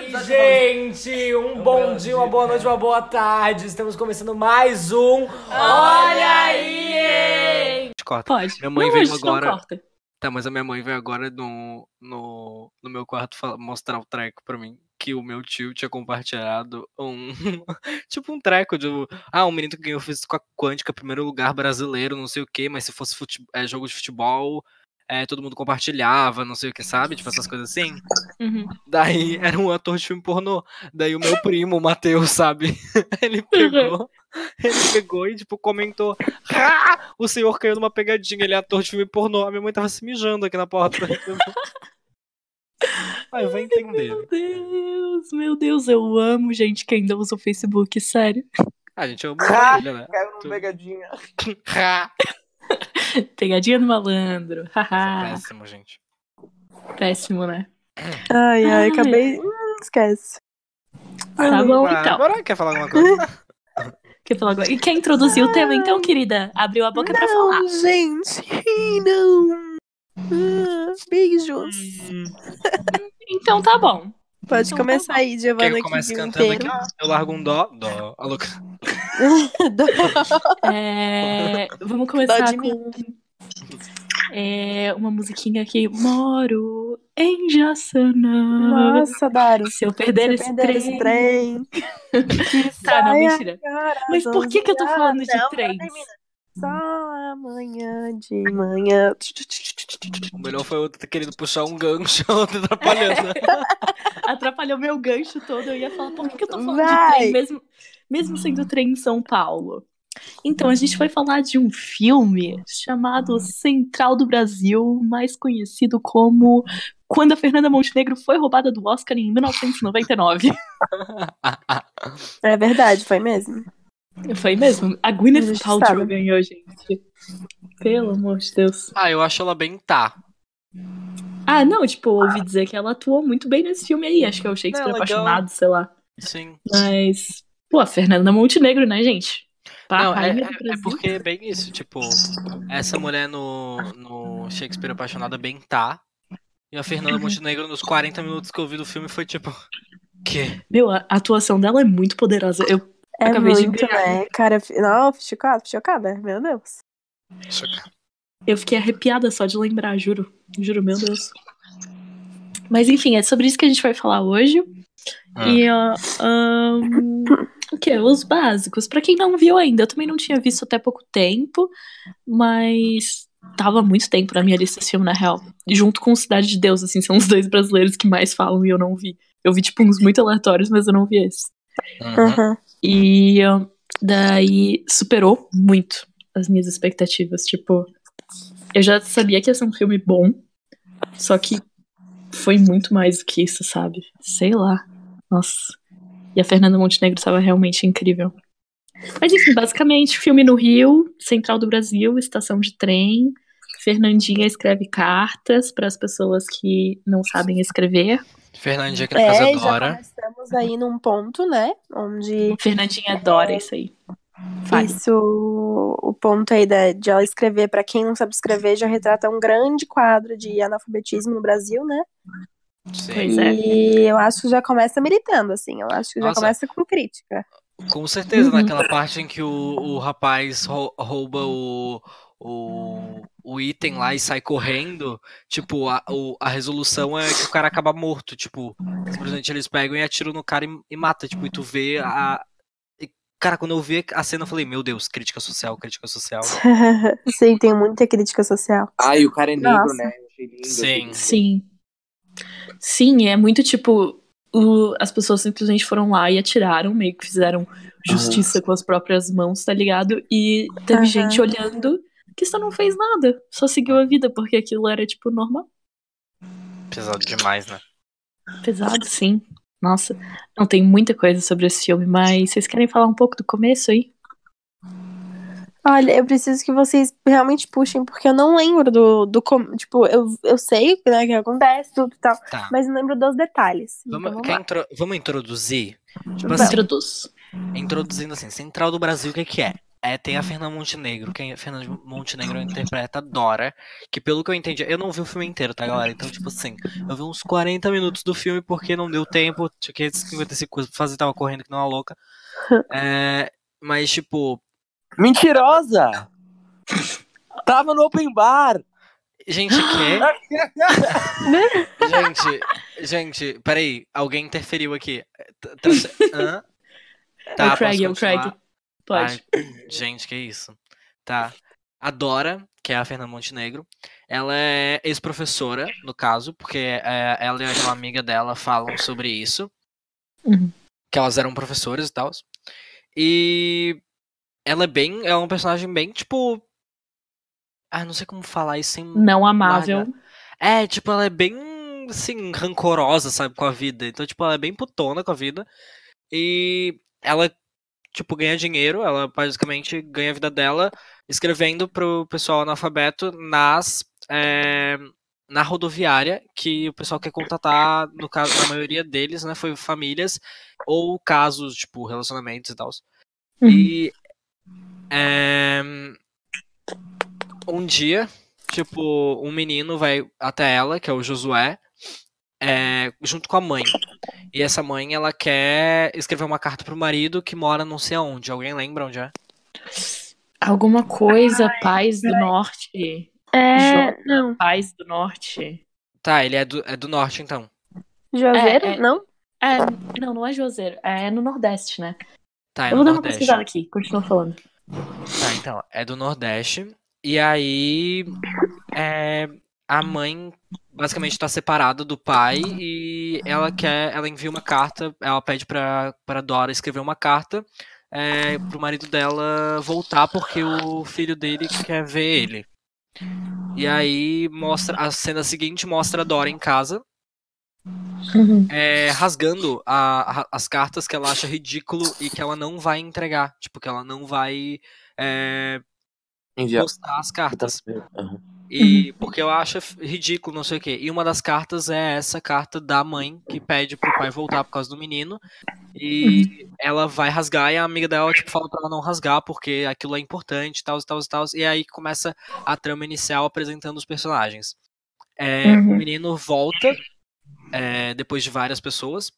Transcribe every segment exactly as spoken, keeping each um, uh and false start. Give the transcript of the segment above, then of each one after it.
Gente, um bom dia, uma boa noite, uma boa tarde. Estamos começando mais um Olha aí, hein? Corta. Pode. Minha mãe não, veio a gente agora. Não corta. Tá, mas a minha mãe veio agora no, no, no meu quarto fala- mostrar o treco pra mim. Que o meu tio tinha compartilhado um. Tipo um treco de. Ah, um menino que ganhou física quântica, primeiro lugar brasileiro, não sei o quê, mas se fosse fute- é, jogo de futebol, é, todo mundo compartilhava, não sei o que, sabe? Tipo essas coisas assim. Uhum. Daí era um ator de filme pornô. Daí o meu primo, o Matheus, sabe? Ele pegou. Ele pegou e, tipo, comentou: ah, o senhor caiu numa pegadinha, ele é ator de filme pornô. A minha mãe tava se mijando aqui na porta. Ai, vai entender. Meu Deus, meu Deus, eu amo gente que ainda usa o Facebook, sério. A gente ama a família, né? Caiu numa pegadinha. Pegadinha do malandro, Isso é haha. péssimo, gente. Péssimo, né? Ai, ai, Ai. acabei. Hum, esquece. Tá bom, então. Bárbara, quer falar alguma coisa? Quer falar agora? E quer introduzir o tema, então, querida? Abriu a boca pra falar. Não, gente, não. Ah, beijos. Então tá bom. Pode Então começar tá aí, Quer Giovana, que eu que comece viu cantando inteiro. aqui? Eu largo um dó. Dó. A louca. É, vamos Dó começar de com é, uma musiquinha aqui. Moro em Jaçanã. Nossa, Daro. Se eu perder, Se eu esse, perder trem... esse trem. Que Tá, não, saia mentira. agora, Mas por que que eu tô falando de não, trens? termina. Só amanhã de manhã. O melhor foi eu ter querido puxar um gancho, outro atrapalhando. Atrapalhou meu gancho todo. Eu ia falar, por que que eu tô falando Vai. de trem, mesmo, mesmo sendo trem em São Paulo? Então, a gente vai falar de um filme chamado Central do Brasil, mais conhecido como Quando a Fernanda Montenegro foi roubada do Oscar em mil novecentos e noventa e nove. É verdade, foi mesmo. Foi mesmo. A Gwyneth Injustiçada. Paltrow ganhou, gente. Pelo amor de Deus. Ah, eu acho ela bem tá. Ah, não, tipo, eu ouvi dizer que ela atuou muito bem nesse filme aí. Acho que é o Shakespeare Não, legal. Apaixonado, sei lá. Sim. Mas, pô, a Fernanda Montenegro, né, gente? Pá, Não, é, rainha é, do é Brasil. porque é bem isso, tipo, essa mulher no, no Shakespeare Apaixonado é bem tá. E a Fernanda Montenegro, nos quarenta minutos que eu vi do filme, foi tipo. Quê? Meu, a atuação dela é muito poderosa. Eu É acabei de muito, ganhar. né? Cara, não, chocada, chocada, meu Deus. Eu fiquei arrepiada só de lembrar, juro. Juro, meu Deus. Mas enfim, é sobre isso que a gente vai falar hoje. Ah. E, ó, ahn, o que? Os básicos. Pra quem não viu ainda, eu também não tinha visto até pouco tempo, mas tava há muito tempo na minha lista esse filme, na real. Junto com Cidade de Deus, assim, são os dois brasileiros que mais falam e eu não vi. Eu vi, tipo, uns muito aleatórios, mas eu não vi esse. Uhum. E ahn, daí superou muito as minhas expectativas. Tipo, eu já sabia que ia ser um filme bom, só que foi muito mais do que isso, sabe? Sei lá. Nossa. E a Fernanda Montenegro estava realmente incrível. Mas enfim, basicamente, filme no Rio, Central do Brasil, estação de trem. Fernandinha escreve cartas para as pessoas que não sabem escrever. Fernandinha aqui na casa É, já adora. começamos aí num ponto, né? Onde Fernandinha adora isso aí. Fale. isso, o ponto aí da, de ela escrever, pra quem não sabe escrever, já retrata um grande quadro de analfabetismo no Brasil, né? Sim. Pois é. E eu acho que já começa militando, assim. Eu acho que já Nossa. começa com crítica. Com certeza, Uhum. naquela parte em que o, o rapaz rou- rouba o, o, o item lá e sai correndo, tipo, a, o- a resolução é que o cara acaba morto, tipo, simplesmente eles pegam e atiram no cara e, e mata, tipo, e tu vê a... e, cara, quando eu vi a cena eu falei, meu Deus, crítica social, crítica social. Sim, tem muita crítica social. Ah, e o cara é negro, Nossa. né? Eu achei lindo, Sim. achei lindo. Sim. Sim, é muito tipo. o- as pessoas simplesmente foram lá e atiraram, meio que fizeram justiça com as próprias mãos, tá ligado? E teve Aham. gente olhando que só não fez nada, só seguiu a vida, porque aquilo era, tipo, normal. Pesado demais, né? Pesado, sim. Nossa, não tem muita coisa sobre esse filme, mas vocês querem falar um pouco do começo aí? Olha, eu preciso que vocês realmente puxem, porque eu não lembro do. do com- tipo, eu, eu sei, né, que acontece, tudo e tal, Tá. mas não lembro dos detalhes. Vamos, Então, vamos quer lá. intro- vamos introduzir? Tipo Vamos. assim, Introduz. introduzindo assim, Central do Brasil, o que que é? É, tem a Fernanda Montenegro, que a Fernanda Montenegro interpreta a Dora, que pelo que eu entendi, eu não vi o filme inteiro, tá, galera? Então, tipo assim, eu vi uns quarenta minutos do filme porque não deu tempo, tinha que cinquenta e cinco coisas pra fazer, tava correndo que não é uma louca. É, mas, tipo... Mentirosa! Tava no open bar! Gente, quê? gente, gente, peraí, alguém interferiu aqui. Hã? Tá, é o Craig, posso é o Craig. continuar? Pode. Ai, gente, que isso. Tá. A Dora, que é a Fernanda Montenegro, ela é ex-professora, no caso, porque é, ela e uma amiga dela falam sobre isso. Uhum. Que elas eram professoras e tal. E ela é bem. É um personagem bem, tipo. Ah, não sei como falar isso sem. Não amável. largar. É, tipo, ela é bem, assim, rancorosa, sabe, com a vida. Então, tipo, ela é bem putona com a vida. E ela, tipo, ganha dinheiro. Ela basicamente ganha a vida dela escrevendo pro pessoal analfabeto nas. É, na rodoviária, que o pessoal quer contatar, no caso, na maioria deles, né, foi famílias ou casos, tipo, relacionamentos e tal. Uhum. E é, um dia, tipo, um menino vai até ela, que é o Josué, é, junto com a mãe. E essa mãe, ela quer escrever uma carta pro marido que mora não sei aonde. Alguém lembra onde é? Alguma coisa, Paz do Norte. É, Jota, não. Paz do Norte. Tá, ele é do, é do norte, então. Juazeiro? É, é- Não? É, não, não é Juazeiro. É no Nordeste, né? Tá, é Eu no vou dar uma Nordeste. pesquisada aqui, continua falando. Tá, então, é do Nordeste. E aí, é, a mãe basicamente tá separada do pai e ela quer, ela envia uma carta, ela pede pra, pra Dora escrever uma carta é, pro marido dela voltar porque o filho dele quer ver ele. E aí mostra, a cena seguinte mostra a Dora em casa, Uhum. é, rasgando a- a- as cartas que ela acha ridículo e que ela não vai entregar, tipo, que ela não vai é, Enviar. postar as cartas. Uhum. E porque eu acho ridículo, não sei o quê. E uma das cartas é essa carta da mãe que pede pro pai voltar por causa do menino. E ela vai rasgar e a amiga dela tipo fala pra ela não rasgar porque aquilo é importante, tal, tal, tal. E aí começa a trama inicial apresentando os personagens. É, Uhum. O menino volta é, depois de várias pessoas.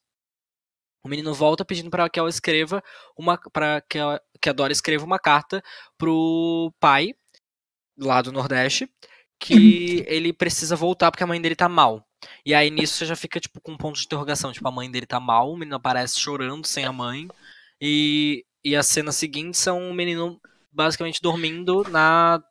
O menino volta pedindo para que ela escreva uma, para que, ela- que a Dora escreva uma carta pro pai lá do Nordeste que ele precisa voltar porque a mãe dele tá mal. E aí nisso você já fica tipo com um ponto de interrogação, tipo a mãe dele tá mal, o menino aparece chorando sem a mãe e, e a cena seguinte são o menino basicamente dormindo na...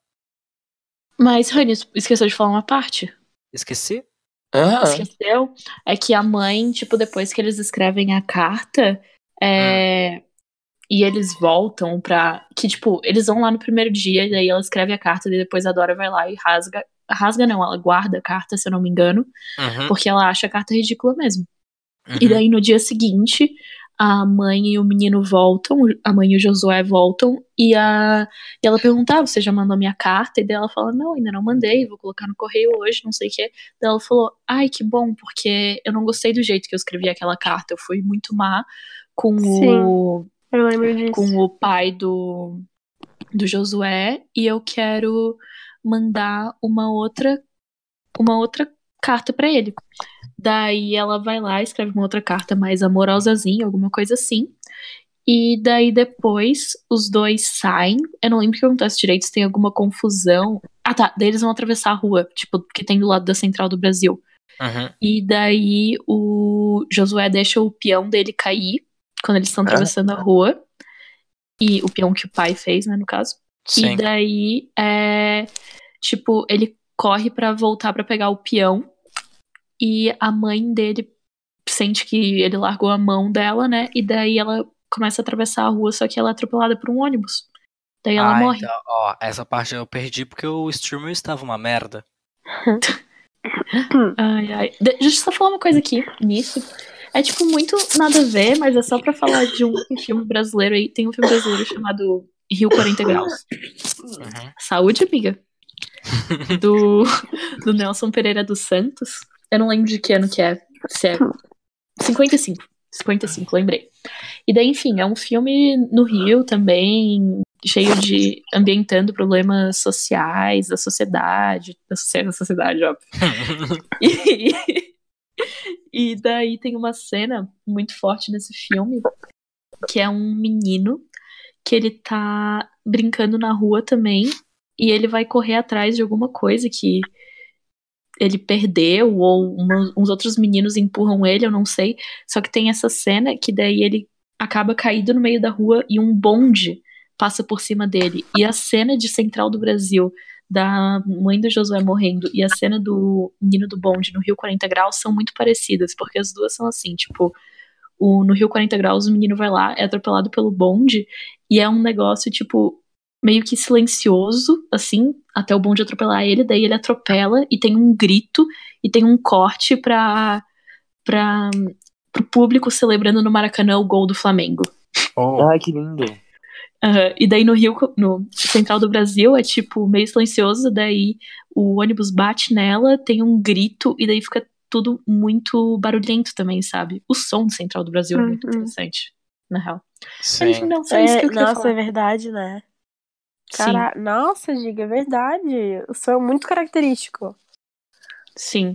Mas, Rani, esqueceu de falar uma parte. Esqueci? Ah, Esqueceu? É que a mãe, tipo, depois que eles escrevem a carta, é... e eles voltam pra. Que, tipo, eles vão lá no primeiro dia, e daí ela escreve a carta, e depois a Dora vai lá e rasga. Rasga não, ela guarda a carta, se eu não me engano, Uhum, porque ela acha a carta ridícula mesmo. uhum. E daí no dia seguinte, a mãe e o menino voltam, a mãe e o Josué voltam, e, a, e ela pergunta: ah, você já mandou minha carta? E daí ela fala: não, ainda não mandei, vou colocar no correio hoje, não sei o quê. Daí ela falou: ai, que bom, porque eu não gostei do jeito que eu escrevi aquela carta, eu fui muito má com Sim. o, Eu lembro disso. com o pai do, do Josué, e eu quero mandar uma outra, uma outra carta pra ele. Daí ela vai lá, escreve uma outra carta mais amorosazinha, alguma coisa assim. E daí depois os dois saem. Eu não lembro o que acontece direito, se tem alguma confusão. Ah, tá. Daí eles vão atravessar a rua, tipo, que tem do lado da Central do Brasil. Uhum. E daí o Josué deixa o peão dele cair quando eles estão atravessando a rua. E o peão que o pai fez, né, no caso. Sim. E daí, é, tipo, ele corre pra voltar pra pegar o peão. E a mãe dele sente que ele largou a mão dela, né? E daí ela começa a atravessar a rua, só que ela é atropelada por um ônibus. Daí ela Ah, morre. então, ó, essa parte eu perdi porque o streamer estava uma merda. Ai, ai. De- deixa eu só falar uma coisa aqui, nisso. É, tipo, muito nada a ver, mas é só pra falar de um filme brasileiro aí. Tem um filme brasileiro chamado Rio quarenta Graus. Uhum. Saúde, amiga. Do, do Nelson Pereira dos Santos. Eu não lembro de que ano que é. Se é cinquenta e cinco. cinquenta e cinco, lembrei. E daí, enfim, é um filme no Rio também, cheio de ambientando problemas sociais da sociedade, da socie- da sociedade, óbvio. E, e daí tem uma cena muito forte nesse filme, que é um menino que ele tá brincando na rua também, e ele vai correr atrás de alguma coisa que ele perdeu, ou uma- uns outros meninos empurram ele, eu não sei. Só que tem essa cena que daí ele acaba caído no meio da rua e um bonde passa por cima dele. E a cena de Central do Brasil, da mãe do Josué morrendo, e a cena do menino do bonde no Rio quarenta Graus são muito parecidas, porque as duas são assim, tipo, o, no Rio quarenta Graus o menino vai lá, é atropelado pelo bonde, e é um negócio, tipo, meio que silencioso, assim, até o bonde atropelar ele, daí ele atropela e tem um grito e tem um corte pra, pra, pro público celebrando no Maracanã o gol do Flamengo. Oh. Ai, que lindo. Uhum. E daí no Rio, no Central do Brasil, é tipo meio silencioso, daí o ônibus bate nela, tem um grito, e daí fica tudo muito barulhento também, sabe? O som do Central do Brasil é muito Uhum. interessante, na real. Sim. Enfim, não, só isso É, que eu queria nossa, falar. é verdade, né? Sim, Cara... Nossa, Giga, é verdade. O som é muito característico. sim.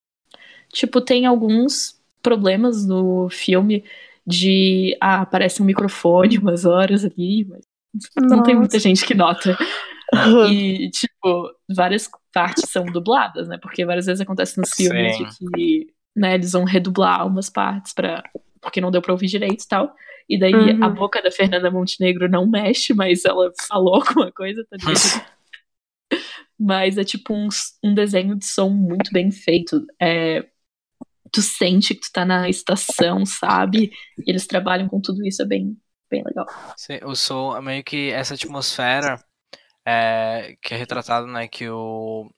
Tipo, tem alguns problemas no filme de, ah, aparece um microfone umas horas ali, mas não tem muita gente que nota. E, tipo, várias partes são dubladas, né? Porque várias vezes acontece nos filmes de Sim. que, né, eles vão redublar umas partes para porque não deu pra ouvir direito e tal. E daí Uhum. a boca da Fernanda Montenegro não mexe, mas ela falou alguma coisa, tá ligado? Mas é tipo um, um desenho de som muito bem feito. É, tu sente que tu tá na estação, sabe? E eles trabalham com tudo isso, é bem, bem legal. Sim, o som é meio que essa atmosfera é, que é retratado, né? Que o,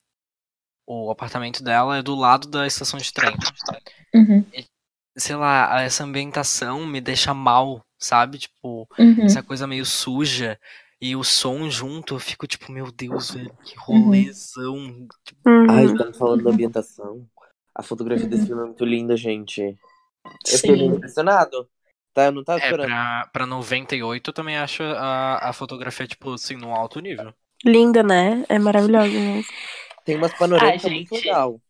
o apartamento dela é do lado da estação de trem. Uhum, Sei lá, essa ambientação me deixa mal, sabe? Tipo, uhum, essa coisa meio suja. E o som junto, eu fico tipo, meu Deus, velho, que uhum, rolezão. Tipo, Ai, Uhum. estamos falando da ambientação. A fotografia desse uhum. filme é muito linda, gente. Eu fiquei meio Sim. impressionado. Tá, eu não tava é, esperando. pra, pra noventa e oito eu também acho a, a fotografia, tipo, assim, num alto nível. Linda, né? É maravilhosa mesmo. Tem umas Ah, panorâmicas muito gente. legal.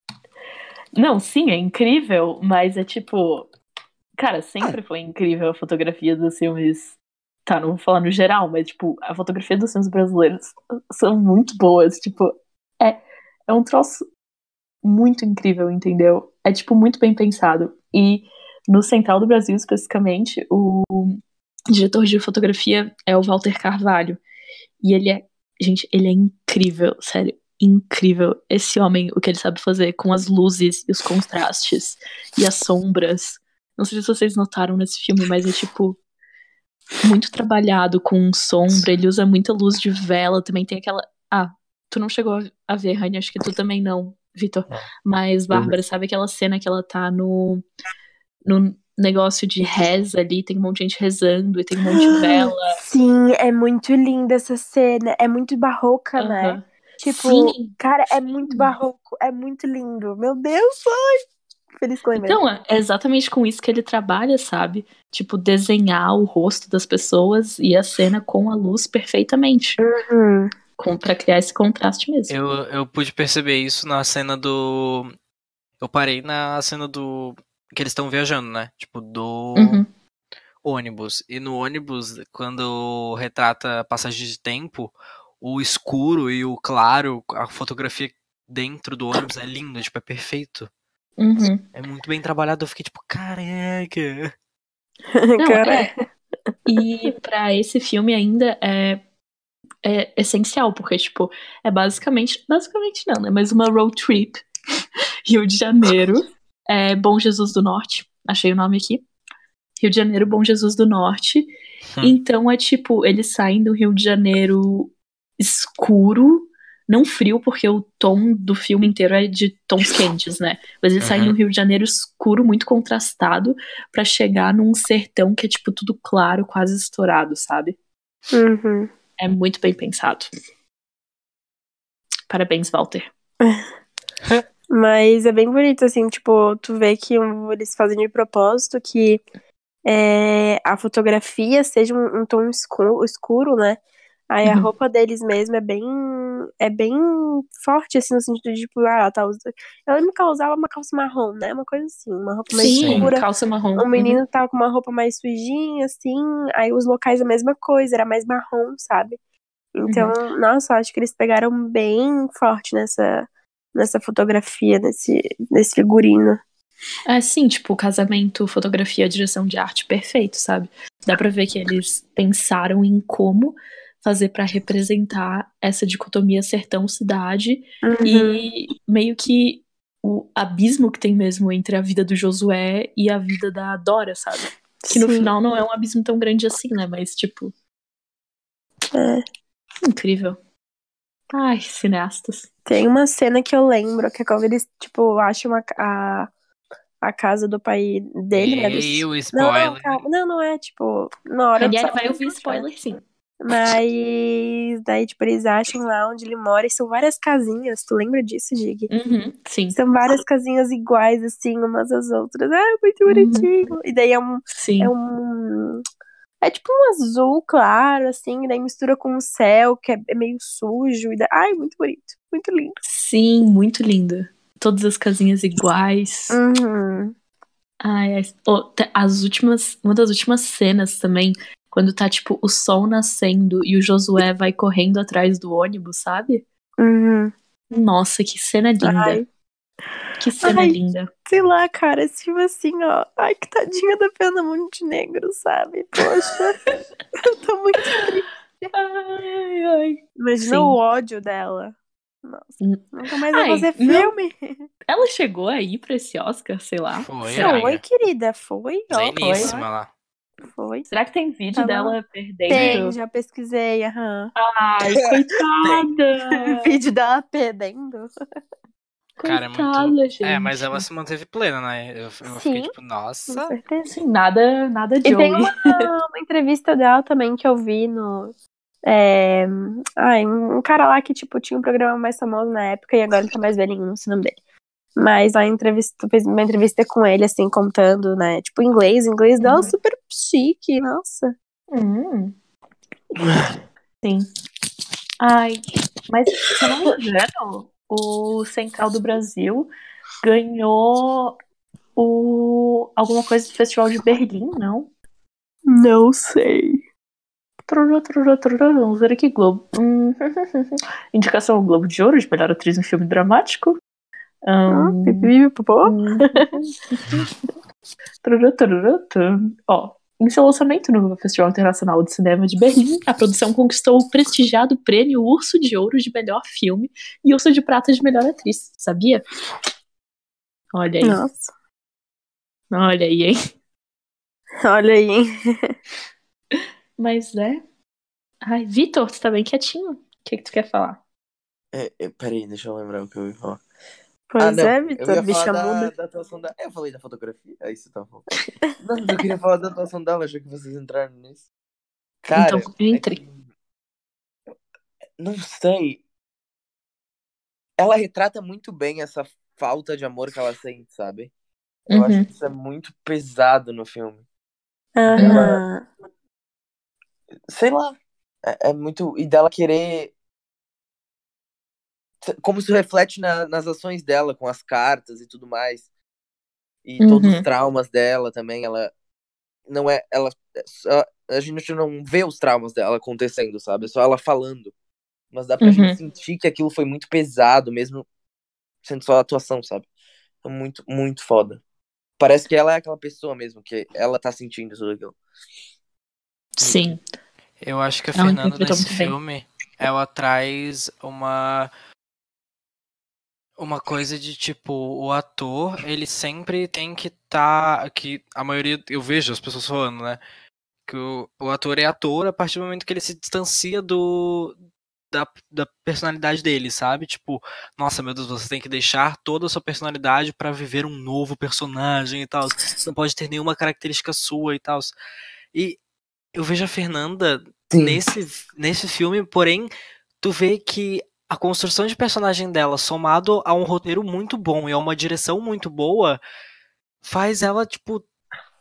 Não, sim, é incrível, mas é tipo. Cara, Ah, sempre foi incrível a fotografia dos filmes. Tá, não vou falar no geral, mas, tipo, a fotografia dos filmes brasileiros são muito boas. Tipo, é, é um troço muito incrível, entendeu? É, tipo, muito bem pensado. E no Central do Brasil, especificamente, o diretor de fotografia é o Walter Carvalho. E ele é, gente, ele é incrível, sério, incrível. Esse homem, o que ele sabe fazer com as luzes e os contrastes e as sombras. Não sei se vocês notaram nesse filme, mas é tipo muito trabalhado com sombra. Ele usa muita luz de vela, também tem aquela. Ah, tu não chegou a ver, Rani, acho que tu também não, Vitor. Mas, uhum. Bárbara, sabe aquela cena que ela tá no, no negócio de reza ali, tem um monte de gente rezando e tem um monte de vela. Sim, é muito linda essa cena. É muito barroca, né? Aham. Tipo, Sim, cara, é sim. muito barroco. É muito lindo. Meu Deus, ai. Feliz que eu lembrei. Então, é exatamente com isso que ele trabalha, sabe? Tipo, desenhar o rosto das pessoas e a cena com a luz perfeitamente. Uhum. Com, pra criar esse contraste mesmo. Eu, eu pude perceber isso na cena do. Eu parei na cena do. Que eles estão viajando, né? Tipo, do Uhum. ônibus. E no ônibus, quando retrata a passagem de tempo, o escuro e o claro, a fotografia dentro do ônibus é lindo, tipo, é perfeito. Uhum. É muito bem trabalhado. Eu fiquei tipo, caraca. Não, Cara, é. E pra esse filme ainda é, é essencial, porque, tipo, é basicamente. Basicamente não, né? Mas uma road trip. Rio de Janeiro. É Bom Jesus do Norte. Achei o nome aqui. Rio de Janeiro, Bom Jesus do Norte. Hum. Então é tipo, eles saem do Rio de Janeiro escuro, não frio, porque o tom do filme inteiro é de tons quentes, né? Mas eles saem Uhum. do Rio de Janeiro escuro, muito contrastado, pra chegar num sertão que é tipo tudo claro, quase estourado, sabe? uhum. É muito bem pensado. Parabéns, Walter. Mas é bem bonito, assim, tipo, tu vê que um- eles fazem de propósito que é, a fotografia seja um, um tom escuro, escuro, né? Aí a Uhum. roupa deles mesmo é bem, é bem forte, assim, no sentido de, tipo, ah, ela tá usando... Eu lembro que ela usava uma calça marrom, né? Uma coisa assim, uma roupa mais Sim, escura. calça marrom. O menino tava com uma roupa mais sujinha, assim, aí os locais a mesma coisa, era mais marrom, sabe? Então, nossa, eu acho que eles pegaram bem forte nessa, nessa fotografia, nesse, nesse figurino. É, sim, tipo, casamento, fotografia, direção de arte, perfeito, sabe? Dá pra ver que eles pensaram em como fazer pra representar essa dicotomia sertão-cidade Uhum. e meio que o abismo que tem mesmo entre a vida do Josué e a vida da Dora, sabe? Que no Sim. final não é um abismo tão grande assim, né? Mas, tipo, É. incrível. Ai, cineastas. Tem uma cena que eu lembro, que é quando eles, tipo, acham a, a, a casa do pai dele, né? Dos... E o Não, não, spoiler. calma. Não, não é, tipo, na hora do Ele vai ouvir salão, spoiler, sim. Mas daí, tipo, eles acham lá onde ele mora e são várias casinhas. Tu lembra disso, Dig? Uhum, sim. São várias casinhas iguais, assim, umas às outras. Ah, muito Uhum. bonitinho. E daí é um. Sim. É um. É tipo um azul claro, assim, e daí mistura com o céu, que é é meio sujo. E daí... Ai, muito bonito. Muito lindo. Sim, muito linda. Todas as casinhas iguais. Uhum. Ai, ai. Oh, te- as últimas, uma das últimas cenas também, quando tá tipo o sol nascendo e o Josué vai correndo atrás do ônibus, sabe? Uhum. Nossa, que cena linda. Ai. Que cena Ai. linda. Sei lá, cara, esse filme assim, ó. Ai, que tadinha da Fernanda Montenegro, sabe? Poxa, eu tô muito triste. Ai, ai. Imagina Sim. o ódio dela. Nossa, Hum. nunca mais vai Ai, fazer não. filme. Ela chegou aí pra esse Oscar, sei lá. Foi, Será? Foi, amiga. querida, foi, ó. Pleníssima lá. Foi. Será que tem vídeo Tava- dela perdendo? Tem, já pesquisei, aham. Ai, coitada. Vídeo dela perdendo. Cara, é Coitada, muito. gente. É, mas ela se manteve plena, né? Eu, eu fiquei Sim, tipo, com nossa. certeza. Assim, nada, nada E tem Joey. uma, uma entrevista dela também que eu vi no. É, ai, um um cara lá que, tipo, tinha um programa mais famoso na época e agora ele tá mais velhinho, não sei o nome dele. Mas a entrevista, fez uma entrevista com ele, assim, contando, né? Tipo, em inglês, o inglês dela é super chique, nossa. Hum. Sim. Ai, mas se eu não me engano, o Central do Brasil ganhou o alguma coisa do Festival de Berlim, não? Não sei. Trururu, trururu, trururu, vamos ver aqui, Globo. Hum, Indicação ao Globo de Ouro de melhor atriz em filme dramático. Ah, Hum, pipi, popô. hum. Trururu, trururu, tum. Ó, em seu lançamento no Festival Internacional de Cinema de Berlim, a produção conquistou o prestigiado prêmio Urso de Ouro de melhor filme e Urso de Prata de melhor atriz, sabia? Olha aí, Nossa. olha aí, hein? Olha aí, hein? Mas é. Ai, Vitor, tu tá bem quietinho? O que, que tu quer falar? É, é, peraí, deixa eu lembrar o que eu ia falar. Pois ah, não. é, Eu Vitor, ia bicha falar da, muda. da atuação da. Eu falei da fotografia? É isso que tá falando. Não, mas eu queria falar da atuação dela, achei que vocês entraram nisso. Cara, Então, entre. é que- não sei. Ela retrata muito bem essa falta de amor que ela sente, sabe? Eu acho Uhum. que isso é muito pesado no filme. Aham. Sei lá. É, é muito. E dela querer. Como isso reflete na- nas ações dela, com as cartas e tudo mais. E todos os Uhum. traumas dela também. Ela não é. Ela, só- a gente não vê os traumas dela acontecendo, sabe? É só ela falando. Mas dá pra Uhum. gente sentir que aquilo foi muito pesado, mesmo sendo só a atuação, sabe? É muito, muito foda. Parece que ela é aquela pessoa mesmo, que ela tá sentindo tudo aquilo. Sim. Eu acho que a Ela Fernanda interpretou nesse muito bem. filme, ela traz uma uma coisa de tipo, o ator, ele sempre tem que tá, que a maioria, eu vejo as pessoas falando, né, que o, o ator é ator a partir do momento que ele se distancia do da, da personalidade dele, sabe? Tipo, nossa, meu Deus, você tem que deixar toda a sua personalidade pra viver um novo personagem e tal. Não pode ter nenhuma característica sua e tal. E eu vejo a Fernanda Sim. nesse, nesse filme, porém, tu vê que a construção de personagem dela, somado a um roteiro muito bom e a uma direção muito boa, faz ela, tipo,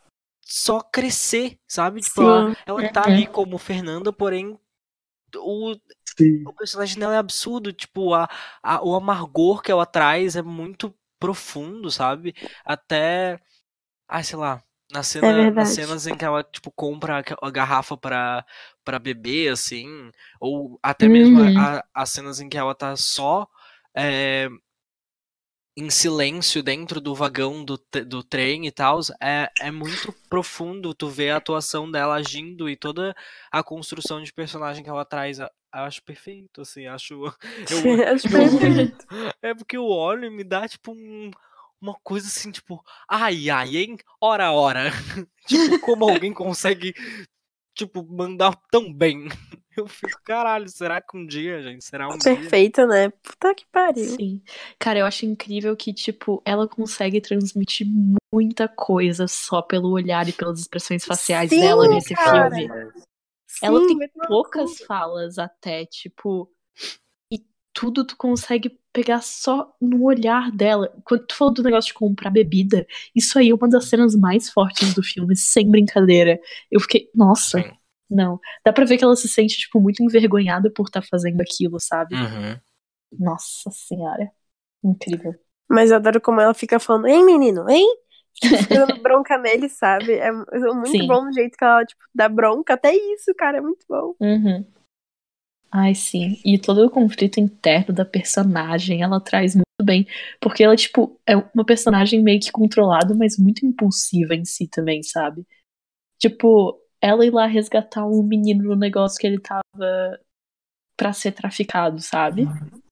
só crescer, sabe? Tipo, ela, Sim. ela tá ali como Fernanda, porém o, o personagem dela é absurdo, tipo, a, a, o amargor que ela traz é muito profundo, sabe? Até, ai, sei lá, na É cena, nas verdade. cenas em que ela, tipo, compra a, a garrafa pra, pra beber, assim, ou até mesmo Uhum. a- a- as cenas em que ela tá só é, em silêncio dentro do vagão do, te- do trem e tal, é, é muito profundo tu ver a atuação dela agindo e toda a construção de personagem que ela traz. Eu acho perfeito, assim, acho. Eu, Acho eu, perfeito. é porque eu olho e me dá, tipo, um- uma coisa assim, tipo, ai, ai, hein? Ora, ora. Tipo, como alguém consegue, tipo, mandar tão bem? Eu fico, caralho, será que um dia, gente? Será um dia? Perfeita, né? Puta que pariu. Sim. Cara, eu acho incrível que, tipo, ela consegue transmitir muita coisa só pelo olhar e pelas expressões faciais Sim, dela nesse cara. filme. Demais. Ela Sim, tem vai tomar no poucas cu. falas até, tipo, e tudo tu consegue pegar só no olhar dela. Quando tu falou do negócio de comprar bebida, isso aí é uma das cenas mais fortes do filme, sem brincadeira. Eu fiquei, nossa, Sim. não. Dá pra ver que ela se sente, tipo, muito envergonhada por estar fazendo aquilo, sabe? Uhum. Nossa senhora. Incrível. Mas eu adoro como ela fica falando, hein, menino, hein? Tipo, fica dando bronca nele, sabe? É mu- é muito Sim. bom o jeito que ela, tipo, dá bronca. Até isso, cara, é muito bom. Uhum. Ai, sim. E todo o conflito interno da personagem, ela traz muito bem. Porque ela, tipo, é uma personagem meio que controlada, mas muito impulsiva em si também, sabe? Tipo, ela ir lá resgatar um menino no negócio que ele tava pra ser traficado, sabe?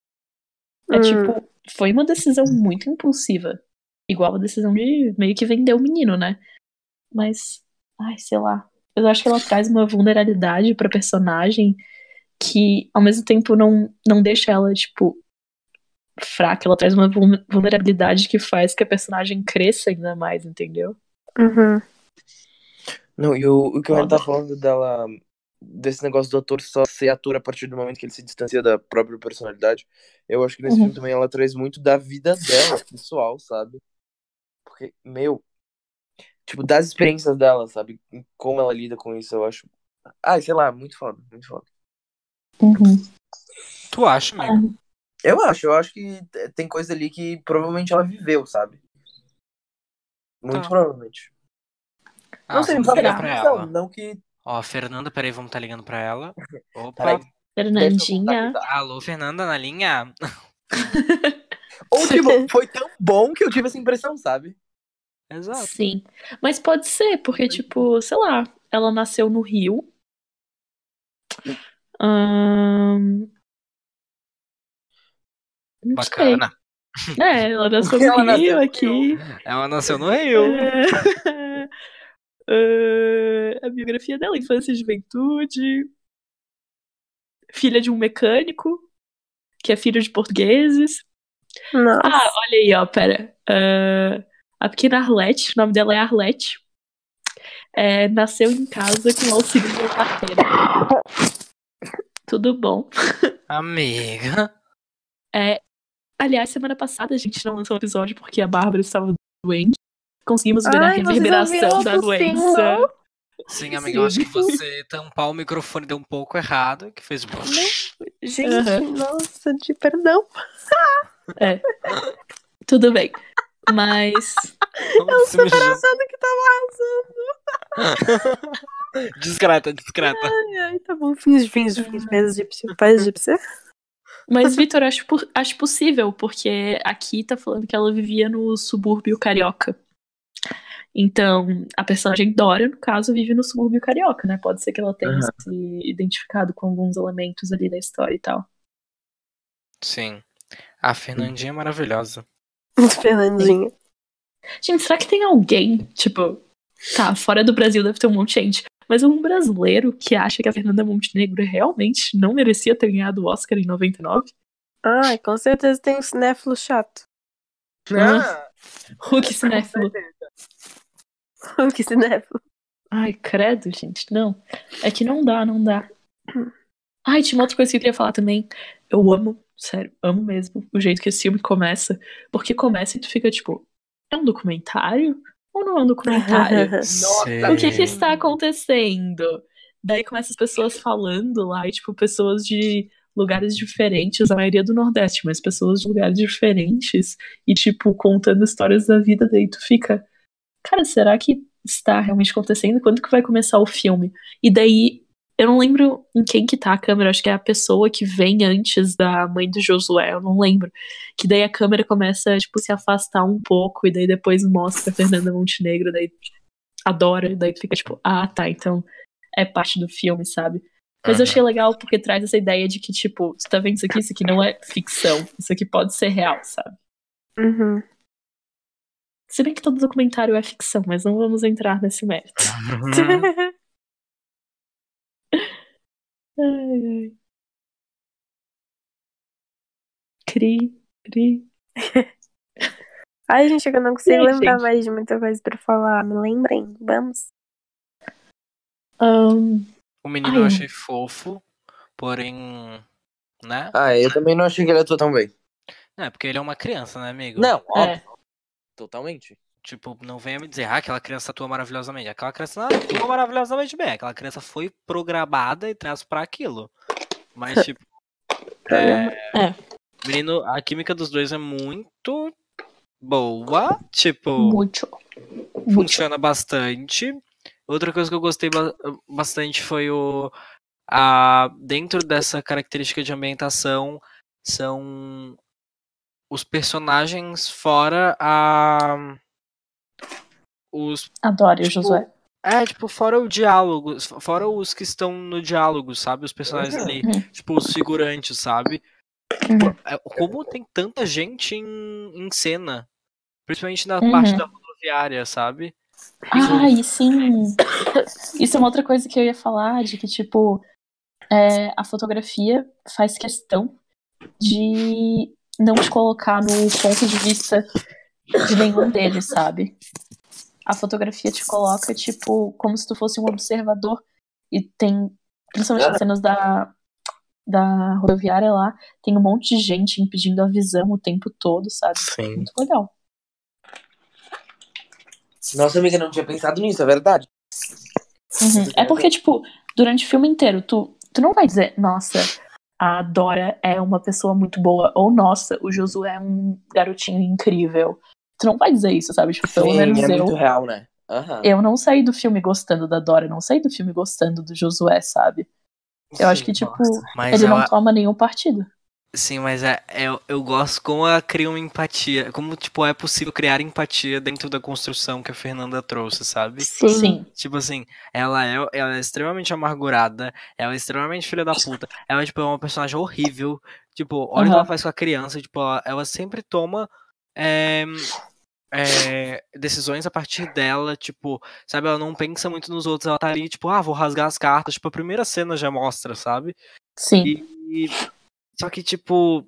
É Hum, tipo, foi uma decisão muito impulsiva. Igual a decisão de meio que vender o menino, né? Mas, ai, sei lá. Eu acho que ela traz uma vulnerabilidade pra personagem que, ao mesmo tempo, não, não deixa ela, tipo, fraca. Ela traz uma vul- vulnerabilidade que faz que a personagem cresça ainda mais, entendeu? uhum. Não, e o, o que o Ren tá Foda. falando dela, desse negócio do ator só ser ator a partir do momento que ele se distancia da própria personalidade, eu acho que nesse Uhum. filme também ela traz muito da vida dela, pessoal, sabe? Porque, meu, tipo, das experiências dela, sabe? E como ela lida com isso, eu acho. Ai, sei lá, muito foda, muito foda. Uhum. Tu acha, amigo? Eu acho, eu acho que tem coisa ali que provavelmente ela viveu, sabe? Muito Tá. provavelmente. Ah, Não sei, vamos só ligar minha pra impressão, ela. não que. Ó, a Fernanda, peraí, vamos tá ligando pra ela. Opa. Peraí, deixa eu Fernandinha. contactar. Alô, Fernanda, na linha? Ou, tipo, foi tão bom que eu tive essa impressão, sabe? Exato. Sim. Mas pode ser, porque, tipo, sei lá, ela nasceu no Rio. Ahn, Não sei. Bacana. É, ela nasceu no Ela nasceu Rio no aqui. Ela nasceu no Rio. É. É, a biografia dela, infância e juventude. Filha de um mecânico, que é filho de portugueses. Ah, Nossa. olha aí, ó, pera. Ah, a pequena Arlete, o nome dela é Arlete. É, nasceu em casa com auxílio da parteira. Tudo bom. Amiga. É, aliás, semana passada a gente não lançou um episódio porque a Bárbara estava doente. Conseguimos ver a Ai, vocês reverberação ouviram da o doença. single? Sim, amiga, eu acho que Sim. você tampar o microfone deu um pouco errado, que fez... Gente, Aham. nossa, de perdão. É, tudo bem. Mas. Vamos se Super mexer. achando que tava arrasando. Discreta, discreta. Ai, ai, tá bom. Finge, finge, finge. Faz egípcio. Faz egípcio. Mas, Vitor, acho, po- acho possível, porque aqui tá falando que ela vivia no subúrbio carioca. Então, a personagem Dora, no caso, vive no subúrbio carioca, né? Pode ser que ela tenha Aham. se identificado com alguns elementos ali da história e tal. Sim. A Fernandinha é maravilhosa. Fernandinha. Gente, será que tem alguém, tipo, tá, fora do Brasil deve ter um monte de gente, mas um brasileiro que acha que a Fernanda Montenegro realmente não merecia ter ganhado o Oscar em noventa e nove? Ai, com certeza tem um cinéfilo chato. Ah, Hulk cinéfilo. Que cinéfilo. Ai, credo, gente, não. É que não dá, não dá. Ai, tinha uma outra coisa que eu queria falar também. Eu amo, sério, amo mesmo o jeito que esse filme começa. Porque começa e tu fica tipo, é um documentário? ou não é um documentário? Sei. O que que está acontecendo? Daí começa as pessoas falando lá, e tipo, pessoas de lugares diferentes, a maioria do Nordeste, mas pessoas de lugares diferentes, e tipo, contando histórias da vida, daí tu fica, cara, será que está realmente acontecendo? Quando que vai começar o filme? E daí, eu não lembro em quem que tá a câmera, acho que é a pessoa que vem antes da mãe do Josué, eu não lembro. Que daí a câmera começa, tipo, se afastar um pouco, e daí depois mostra a Fernanda Montenegro, daí adora, e daí tu fica tipo, ah, tá, então é parte do filme, sabe? Mas eu achei legal porque traz essa ideia de que, tipo, você tá vendo isso aqui, isso aqui não é ficção, isso aqui pode ser real, sabe? Uhum. Se bem que todo documentário é ficção, mas não vamos entrar nesse mérito. Ai, ai. Cri, cri. Ai, gente, eu não E consigo aí, lembrar gente? mais de muita coisa pra falar. Me lembrem, vamos. Ahn, O menino Ai, eu eu- achei fofo, porém, né? Ah, eu também não achei que ele atuou tão bem. Não, é porque ele é uma criança, né, amigo? Não, É. óbvio. Totalmente. Tipo, não venha me dizer, ah, aquela criança atua maravilhosamente. Aquela criança não atua maravilhosamente bem. Aquela criança foi programada e traz pra aquilo. Mas, tipo, Programa. É. menino, a química dos dois é muito boa. Tipo, Muito. Muito. funciona bastante. Outra coisa que eu gostei ba- bastante foi o. A, dentro dessa característica de ambientação, são os personagens fora a. Os. Adoro o Tipo, Josué. É, tipo, fora o diálogo, fora os que estão no diálogo, sabe? Os personagens ali, Uhum. tipo, os figurantes, sabe? Uhum. É, como tem tanta gente em, em cena, principalmente na Uhum. parte da rodoviária, sabe? Ah, e sim. Isso é uma outra coisa que eu ia falar, de que, tipo, é, a fotografia faz questão de não te colocar no ponto de vista de nenhum deles, sabe? A fotografia te coloca, tipo, como se tu fosse um observador. E tem, principalmente nas cenas da, da rodoviária lá, tem um monte de gente impedindo a visão o tempo todo, sabe? Sim. Muito legal. Nossa, amiga, não tinha pensado nisso, é verdade. Uhum. É porque, tipo, durante o filme inteiro, tu, tu não vai dizer, nossa, a Dora é uma pessoa muito boa, ou nossa, o Josué é um garotinho incrível. Tu não vai dizer isso, sabe? Tipo, pelo Sim, menos é eu. muito real, né? Aham. Eu não saí do filme gostando da Dora, não saí do filme gostando do Josué, sabe? Eu acho Sim, que, tipo, nossa. Mas ele não ela. toma nenhum partido. Sim, mas é, é- eu gosto como ela cria uma empatia. Como, tipo, é possível criar empatia dentro da construção que a Fernanda trouxe, sabe? Sim. Sim. Tipo assim, ela é, ela é extremamente amargurada, ela é extremamente filha da puta, ela tipo, é uma personagem horrível. Tipo, olha o que ela Aham. faz com a criança, tipo, ela, ela sempre toma é, é, decisões a partir dela, tipo, sabe, ela não pensa muito nos outros, ela tá ali, tipo, ah, vou rasgar as cartas, tipo, a primeira cena já mostra, sabe? Sim. E, e- só que, tipo,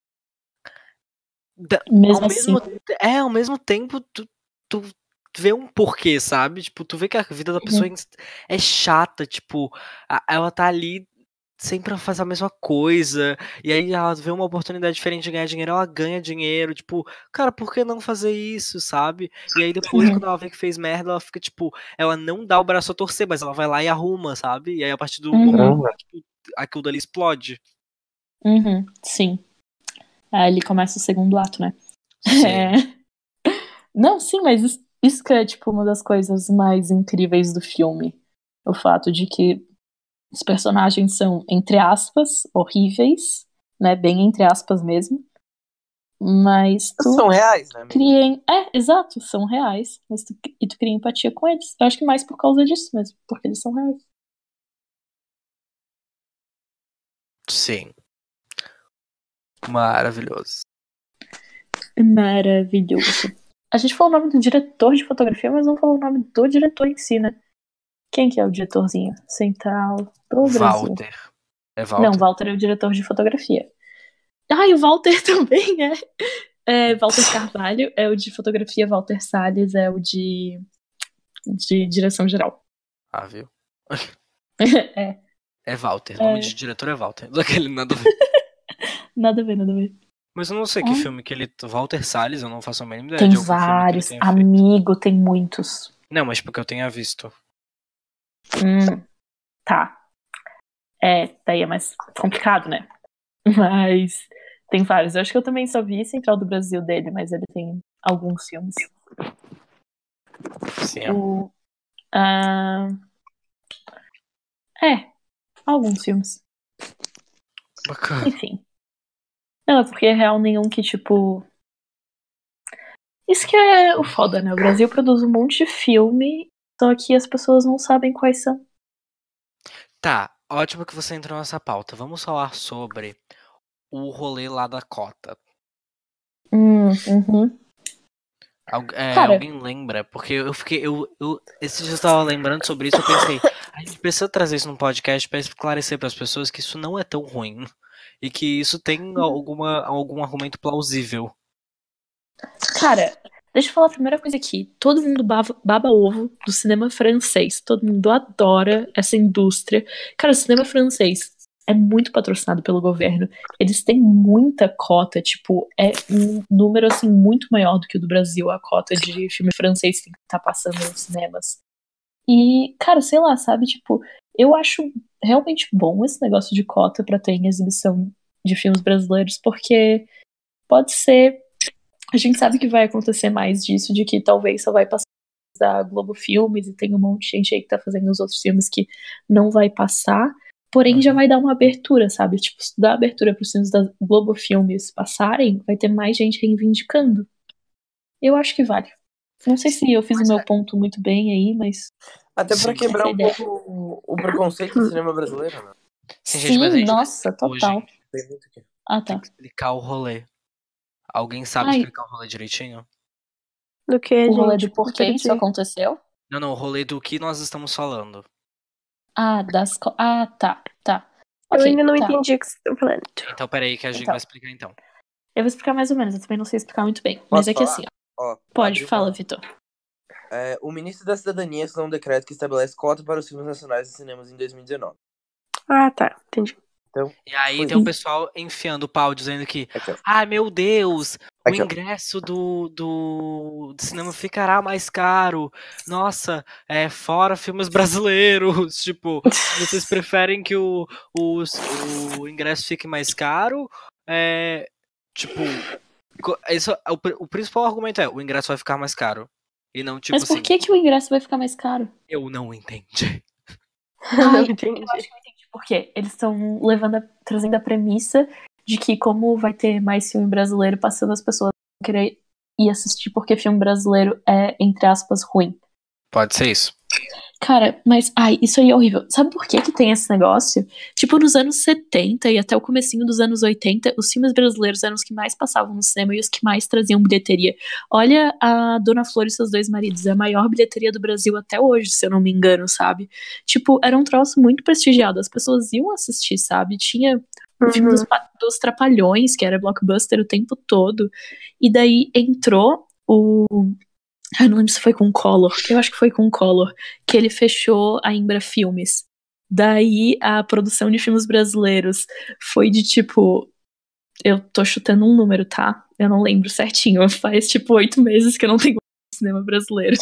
da- Mesmo ao mesmo, assim. te- é, ao mesmo tempo, tu, tu vê um porquê, sabe? Tipo, tu vê que a vida da pessoa é chata, tipo, a- ela tá ali sempre pra fazer a mesma coisa, e aí ela vê uma oportunidade diferente de ganhar dinheiro, ela ganha dinheiro, tipo, cara, por que não fazer isso, sabe? E aí depois, Uhum. quando ela vê que fez merda, ela fica, tipo, ela não dá o braço a torcer, mas ela vai lá e arruma, sabe? E aí a partir do Uhum. momento que tipo, aquilo dali explode. Uhum. Sim. Aí ele começa o segundo ato, né? Sim. É. Não, sim, mas isso, isso que é, tipo, uma das coisas mais incríveis do filme. O fato de que os personagens são, entre aspas, horríveis, né? Bem entre aspas mesmo. Mas tu São reais, né, amiga? cria. em- É, exato, são reais. Mas tu, e tu cria empatia com eles. Eu acho que mais por causa disso mesmo, porque eles são reais. Sim. Maravilhoso. Maravilhoso. A gente falou o nome do diretor de fotografia, mas não falou o nome do diretor em si, né? Quem que é o diretorzinho? Central do Brasil. Walter. É Walter? Não, Walter é o diretor de fotografia. Ah, e o Walter também é. É Walter Carvalho é o de fotografia, Walter Salles é o de, de direção geral. Ah, viu? É, É Walter. O nome É. de diretor é Walter. Daquele nada a ver. nada a ver, nada a ver. Mas eu não sei que Hum. filme que ele. Walter Salles, eu não faço a mínima ideia Tem de algum filme que ele vários. tenha feito. Amigo, tem muitos. Não, mas porque eu tenha visto. Hum, tá. É, daí é mais complicado, né? Mas tem vários. Eu acho que eu também só vi Central do Brasil dele, mas ele tem alguns filmes. Sim. é. O, ah, é, alguns filmes. Bacana. Enfim. Não, é porque é real nenhum que, tipo. Isso que é o foda, né? O Brasil produz um monte de filme, só que as pessoas não sabem quais são. Tá, ótimo que você entrou nessa pauta. Vamos falar sobre o rolê lá da cota. Hum, uhum. Algu- é, Cara. alguém lembra? Porque eu fiquei. Eu, eu, esse dia eu tava lembrando sobre isso, eu pensei, a gente precisa trazer isso num podcast pra esclarecer pras pessoas que isso não é tão ruim. E que isso tem alguma, algum argumento plausível. Cara, deixa eu falar a primeira coisa aqui. Todo mundo baba, baba ovo do cinema francês. Todo mundo adora essa indústria. Cara, o cinema francês é muito patrocinado pelo governo. Eles têm muita cota, tipo, é um número assim muito maior do que o do Brasil, a cota de filme francês que tá passando nos cinemas. E, cara, sei lá, sabe, tipo, eu acho realmente bom esse negócio de cota pra ter em exibição de filmes brasileiros, porque pode ser. A gente sabe que vai acontecer mais disso, de que talvez só vai passar da Globo Filmes e tem um monte de gente aí que tá fazendo os outros filmes que não vai passar, porém Uhum. já vai dar uma abertura, sabe? Tipo, se dar abertura pros filmes da Globo Filmes passarem, vai ter mais gente reivindicando. Eu acho que vale. Não sei se eu fiz o meu ponto muito bem aí, mas Até pra Sim. quebrar Essa um ideia. pouco o, o preconceito do cinema brasileiro, né? Sim, gente, mas a sim, gente nossa, Ô, total. gente, Tem muito aqui. Ah, tem tá. que explicar o rolê. Alguém sabe Ai, explicar o rolê direitinho? Do que, o rolê gente? do porquê Eu isso perdi. aconteceu? Não, não, o rolê do que nós estamos falando. Ah, das. co- Ah, tá, tá. Eu Ok, ainda não tá. entendi o que você tá falando. Então, peraí que a gente Então. vai explicar então. Eu vou explicar mais ou menos, eu também não sei explicar muito bem. Mas Posso é que falar? assim, ó. Ó, Pode, abre fala, uma- Vitor. É, o ministro da Cidadania assinou um decreto que estabelece cota para os filmes nacionais e cinemas em dois mil e dezenove. Ah, tá. Entendi. Então, E aí foi tem o isso. pessoal enfiando o pau, dizendo que, aqui, ó. ai meu Deus, o Aqui, ó. ingresso do, do, do cinema ficará mais caro. Nossa, é fora filmes brasileiros. Tipo, vocês preferem que o, o, o ingresso fique mais caro? É, tipo, co- isso, o, pri- o principal argumento é, o ingresso vai ficar mais caro. E não tipo Mas por assim, que, que o ingresso vai ficar mais caro? eu não entendi. Ai, Não eu entendi. acho que eu entendi por quê. Eles estão levando a- trazendo a premissa de que como vai ter mais filme brasileiro passando, as pessoas vão querer ir assistir porque filme brasileiro é, entre aspas, ruim. Pode ser isso. Cara, mas, ai, isso aí é horrível. Sabe por que que tem esse negócio? Tipo, nos anos setenta e até o comecinho dos anos oitenta, os filmes brasileiros eram os que mais passavam no cinema e os que mais traziam bilheteria. Olha a Dona Flor e seus dois maridos, é a maior bilheteria do Brasil até hoje, se eu não me engano, sabe? Tipo, era um troço muito prestigiado, as pessoas iam assistir, sabe? Tinha o filme Uhum. dos, pa- dos Trapalhões, que era blockbuster o tempo todo, e daí entrou o... Eu não lembro se foi com o Collor, eu acho que foi com o Collor, que ele fechou a Imbra Filmes. Daí a produção de filmes brasileiros foi de tipo. Eu tô chutando um número, tá? Eu não lembro certinho. Faz tipo oito meses que eu não tenho cinema brasileiro.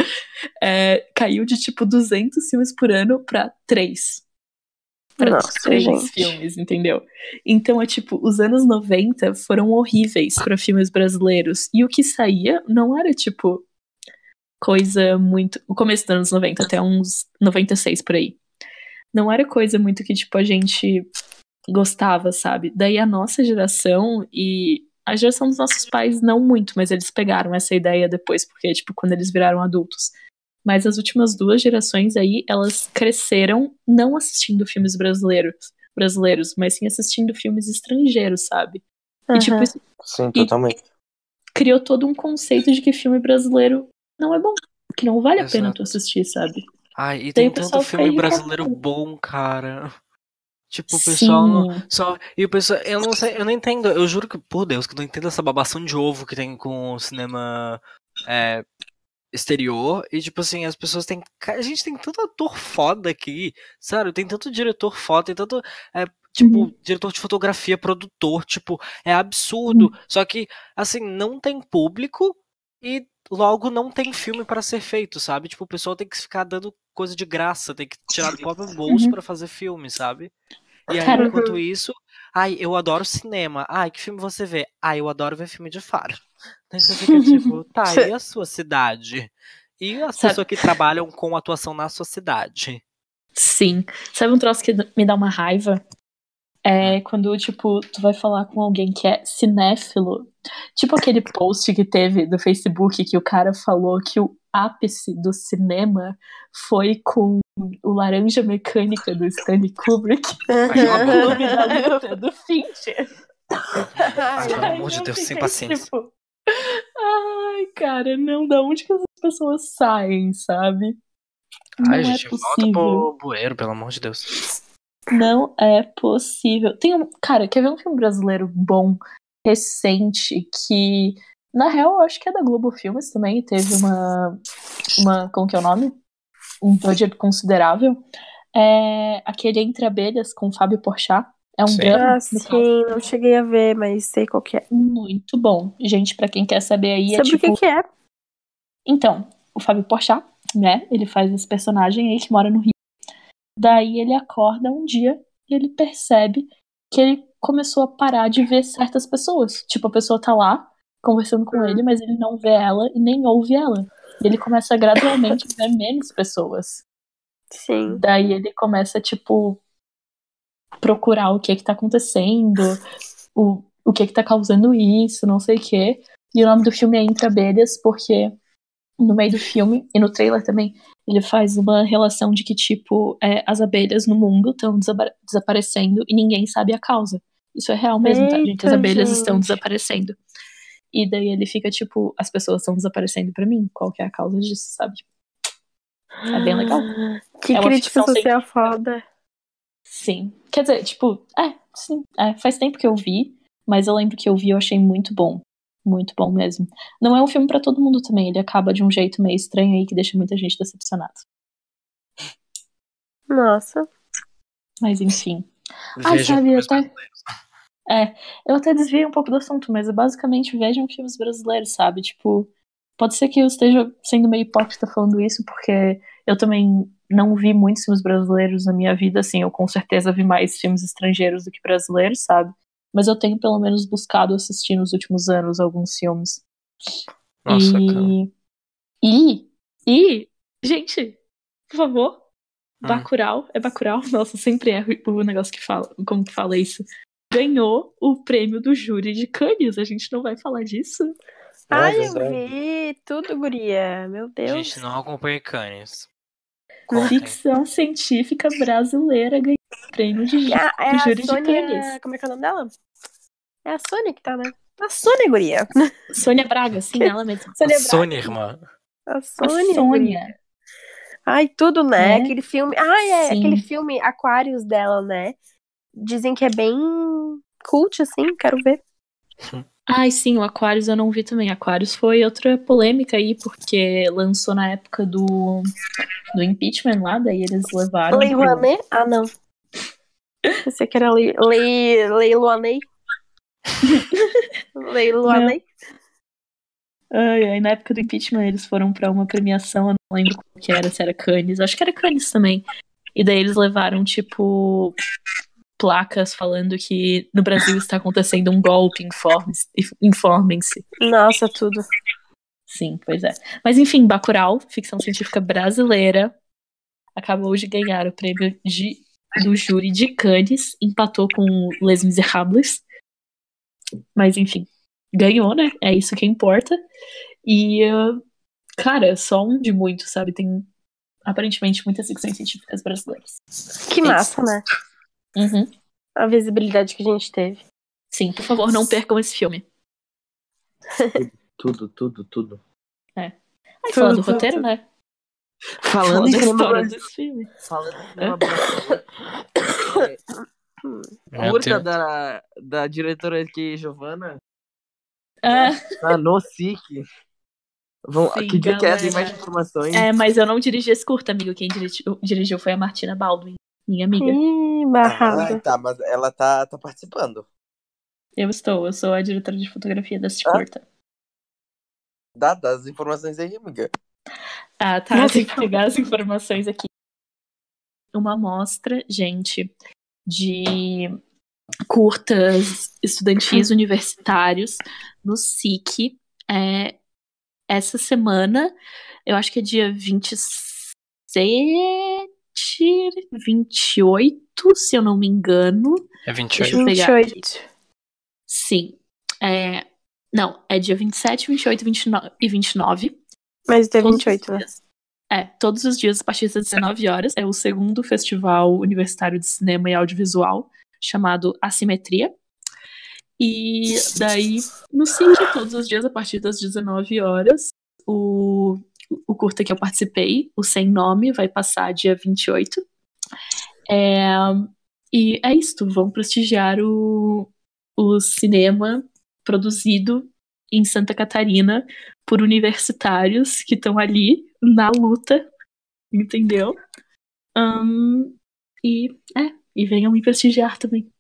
É, caiu de tipo duzentos filmes por ano pra três. Pra Nossa, três gente. filmes, entendeu? Então é tipo, os anos noventa foram horríveis pra filmes brasileiros. E o que saía não era tipo coisa muito. O começo dos anos noventa, até uns noventa e seis por aí. Não era coisa muito que, tipo, a gente gostava, sabe? Daí a nossa geração e a geração dos nossos pais, não muito, mas eles pegaram essa ideia depois, porque, tipo, quando eles viraram adultos. Mas as últimas duas gerações aí, elas cresceram não assistindo filmes brasileiros, brasileiros, mas sim assistindo filmes estrangeiros, sabe? E, tipo, Aham. isso Sim, totalmente. criou todo um conceito de que filme brasileiro não é bom, que não vale a pena Exato. tu assistir, sabe? Ai, e Daí tem o pessoal tanto fica filme aí brasileiro reclamando. bom, cara. Tipo, o pessoal não. Sim. Só. E o pessoal. Eu não sei, eu não entendo. Eu juro que, por Deus, que eu não entendo essa babação de ovo que tem com o cinema é, exterior. E, tipo assim, as pessoas têm. A gente tem tanto ator foda aqui, sério, tem tanto diretor foda, tem tanto. É, tipo, Uhum. diretor de fotografia, produtor, tipo, é absurdo. Só que, assim, não tem público e logo não tem filme pra ser feito, sabe? Tipo, o pessoal tem que ficar dando coisa de graça, tem que tirar do próprio bolso Uhum. pra fazer filme, sabe? E aí, Cara, enquanto isso, ai, eu adoro cinema. Ai, que filme você vê? Ai, eu adoro ver filme de fora. Então você fica tipo, tá, e a sua cidade? E as sabe, pessoas que trabalham com atuação na sua cidade? sim. Sabe um troço que me dá uma raiva? É Hum. quando, tipo, tu vai falar com alguém que é cinéfilo. Tipo aquele post que teve do Facebook que o cara falou que o ápice do cinema foi com o Laranja Mecânica do Stanley Kubrick Ai, e o cala a boca. Clube da Luta do Fincher. Ai, pelo Aí amor de eu Deus, sem fiquei paciência. tipo, ai, cara, não, da onde que essas pessoas saem, sabe? Ai, Não é gente, volta possível. pro bueiro, pelo amor de Deus. Não é possível. Tem um, cara, quer ver um filme brasileiro bom, recente, que na real eu acho que é da Globo Filmes também, teve uma, uma, como que é o nome? Um budget considerável. É aquele Entre Abelhas com Fábio Porchat. É um Sim. drama, Ah, no sim, caso. não cheguei a ver, mas sei qual que é. Muito bom. Gente, pra quem quer saber aí, é Sobre o que tipo. que é? Então, o Fábio Porchat, né? Ele faz esse personagem aí que mora no Rio. Daí ele acorda um dia e ele percebe que ele começou a parar de ver certas pessoas. Tipo, a pessoa tá lá conversando com Hum. ele, mas ele não vê ela e nem ouve ela. E ele começa a gradualmente ver menos pessoas. Sim. Daí ele começa, tipo, procurar o que que tá acontecendo, o, o que que tá causando isso, não sei o quê. E o nome do filme é Entre Abelhas, porque no meio do filme, e no trailer também, ele faz uma relação de que, tipo, é, as abelhas no mundo estão desaparecendo e ninguém sabe a causa. Isso é real mesmo, tá, gente? As Eita, abelhas estão gente. desaparecendo. E daí ele fica, tipo, as pessoas estão desaparecendo pra mim? Qual que é a causa disso, sabe? É bem legal. Que É uma crítica ficção social científica. foda. Sim. Quer dizer, tipo, é, sim. É, faz tempo que eu vi, mas eu lembro que eu vi e eu achei muito bom. Muito bom mesmo. Não é um filme pra todo mundo também. Ele acaba de um jeito meio estranho aí que deixa muita gente decepcionada. Nossa. Mas enfim. Ai, Vejam sabe, filmes até. brasileiros. É, eu até desviei um pouco do assunto, mas basicamente vejam filmes brasileiros, sabe? Tipo, pode ser que eu esteja sendo meio hipócrita falando isso, porque eu também não vi muitos filmes brasileiros na minha vida, assim, eu com certeza vi mais filmes estrangeiros do que brasileiros, sabe? Mas eu tenho pelo menos buscado assistir nos últimos anos alguns filmes. Nossa, cara. E. E. E. Gente, por favor. Hum. Bacurau. É Bacurau? Nossa, sempre erro o negócio que fala. Como que fala isso? Ganhou o prêmio do júri de Cannes. A gente não vai falar disso? É Ai, eu verdade. vi tudo, guria. Meu Deus. Gente, não acompanhei Cannes. Contem. Ficção científica brasileira ganhou o prêmio de, É, é do a júri de Sônia. Cannes. Como é que é o nome dela? É a Sônia que tá, né? A Sônia, guria. Sônia Braga, sim, ela mesma. Sônia A Sônia, Braga. irmã. A A Sônia, guria. Sônia. Ai, tudo, né? É, Aquele filme. Ai, é aquele sim. filme Aquários dela, né? Dizem que é bem cult, assim. Quero ver. Ai, sim, o Aquarius eu não vi também. Aquarius foi outra polêmica aí, porque lançou na época do, do impeachment lá, daí eles levaram Lei pro... Rouanet? Ah, não. Pensei que era Lei, Lei, Lei Rouanet. Lei Rouanet. Ai, ai, na época do impeachment eles foram pra uma premiação, eu não lembro qual que era, se era Cannes, acho que era Cannes também. E daí eles levaram, tipo, placas falando que no Brasil está acontecendo um golpe, informe-se. informem-se. Nossa, tudo. Sim, pois é. Mas enfim, Bacurau, ficção científica brasileira, acabou de ganhar o prêmio de, do júri de Cannes, empatou com Les Miserables. Mas enfim, ganhou, né? É isso que importa. E, uh, cara, só um de muitos, sabe? Tem aparentemente muitas ficções científicas brasileiras. Que É massa, né? Uhum. A visibilidade que a gente teve. Sim, por favor, não percam esse filme. Tudo, tudo, tudo. Aí fala do Tudo, roteiro, tudo. né? Falando Fala em da cinema história brasileiro. desse filme. Falando em Hã? cinema brasileiro. É, Meu curta Deus. da, da diretora aqui, Giovana, Ah, tá no S I C. Vão, sim, que dia que é? Tem galera. mais informações? É, mas eu não dirigi esse curta, amigo. Quem dirigiu, dirigiu foi a Martina Baldwin. minha amiga. Ih, Ah, barrado. tá, mas ela tá, tá participando. Eu estou, eu sou a diretora de fotografia deste Ah. curta. Dá, dá as informações aí, amiga. Ah, tá, tem que pegar as informações aqui. Uma amostra, gente, de curtas estudantis universitários no S I C. É, essa semana, eu acho que é dia vinte e sete, vinte e oito, se eu não me engano. É vinte e Deixa oito. eu vinte e pegar aqui. oito. Sim. É, não, é dia vinte e sete, vinte e oito vinte e nove, e vinte e nove. Mas dia Todos vinte e oito, os né? dias. É, todos os dias, a partir das dezenove horas, é o segundo Festival Universitário de Cinema e Audiovisual, chamado Assimetria. E daí, no S I C, todos os dias, a partir das dezenove horas, o, o curta que eu participei, o Sem Nome, vai passar dia vinte e oito. É, e é isto, vão prestigiar o, o cinema produzido em Santa Catarina por universitários que estão ali na luta, entendeu? Ahn, e é, e venham me prestigiar também.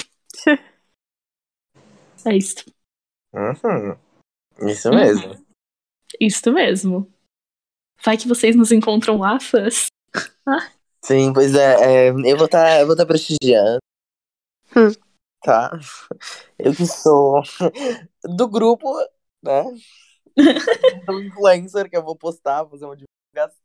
É isto. Uhum. Isso Uhum. mesmo. Isto mesmo. Vai que vocês nos encontram lá, fãs. Sim, pois é, é, eu vou estar eu vou tá prestigiando. Hum. Tá? Eu que sou do grupo, né? Do influencer que eu vou postar, fazer uma divulgação.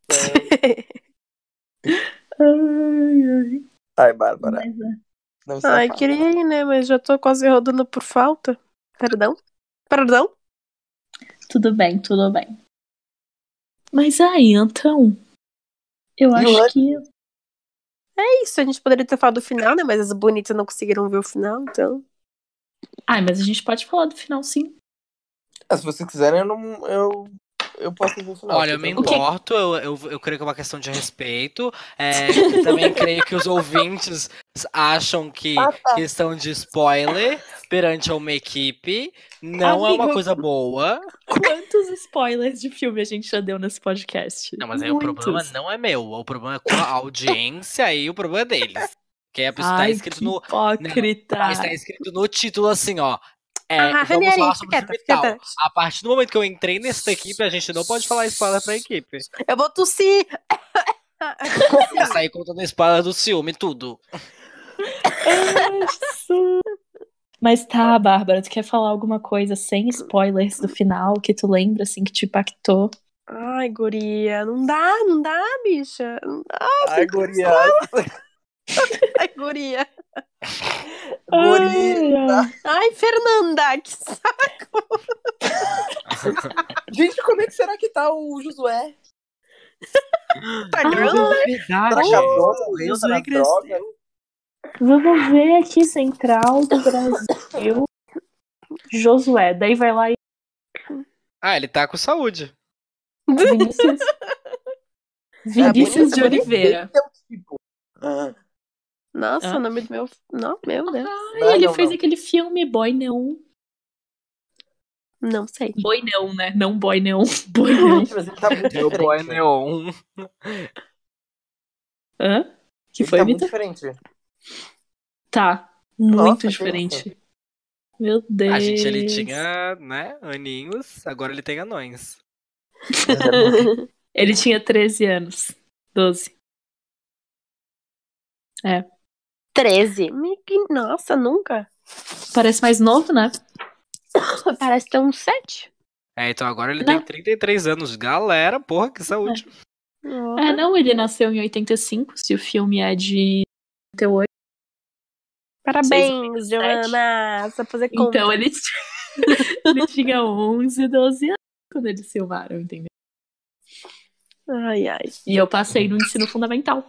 Ai, ai. Ai, Bárbara, Mas é. não se Ai, afasta. queria ir, né? Mas já tô quase rodando por falta. Perdão? Perdão? Tudo bem, tudo bem. Mas aí, então, eu E o acho Honey? que. É isso, a gente poderia ter falado do final, né? Mas as bonitas não conseguiram ver o final, então. Ai, mas a gente pode falar do final, sim. Ah, se vocês quiserem, eu não. Eu, eu posso ver o final. Olha, eu me fica tranquilo. importo, eu, eu, eu creio que é uma questão de respeito. É, eu também creio que os ouvintes acham que Ah, tá. questão de spoiler perante uma equipe não é uma Amigo. coisa boa. Quantos spoilers de filme a gente já deu nesse podcast? Não, mas aí o Muitos. problema não é meu, o problema é com a audiência e o problema é deles. Que a pessoa tá Ai, escrito que no. hipócrita. Mas tá escrito no título assim, ó. É, Ah, vamos Ranieri, falar fica sobre o quieta, filme fica tal. quieta. A partir do momento que eu entrei nessa equipe, a gente não pode falar spoiler pra equipe. Eu vou tossir! Eu ia sair contando spoiler do ciúme, tudo. Ai, Jesus. Mas tá, Bárbara, tu quer falar alguma coisa sem spoilers do final que tu lembra, assim, que te impactou? Ai, guria, não dá, não dá, bicha. Não dá, Ai, guria. ai, guria. Guria. Ai, Ai, Fernanda, que saco. Gente, como é que será que tá o Josué? Tá Ai, grande? É verdade. Será que casou, morreu, tá Josué na cresceu. droga? vamos ver aqui, Central do Brasil. Josué, daí vai lá e Ah, ele tá com saúde. Vinícius, É Vinícius bonito, de mas nem Oliveira. tem o tipo. Ah, Nossa, Hã? o nome do meu. Não, meu Deus. Ai, Não, ele não, fez não. aquele filme Boy Neon. Não sei. Boy Neon, né? Não Boy Neon. Boy Neon. Gente, mas ele tá muito Meu boy diferente. neon. Hã? Que Ele foi, tá muito Vitor? diferente. Tá. Muito Nossa, que diferente. Meu Deus. A gente, ele tinha, né, aninhos, agora ele tem anões. Ele tinha treze anos. doze. É. treze. Me- que- Nossa, nunca. Parece mais novo, né? Parece ter uns sete. É, então agora ele Não. tem trinta e três anos. Galera, porra, que saúde. É, não, ele nasceu em oitenta e cinco, se o filme é de oitenta e oito. Parabéns, seis, Giovana. Só fazer conta. Então ele, ele tinha onze, doze anos quando eles filmaram, entendeu? Ai, ai. E eu passei no ensino fundamental.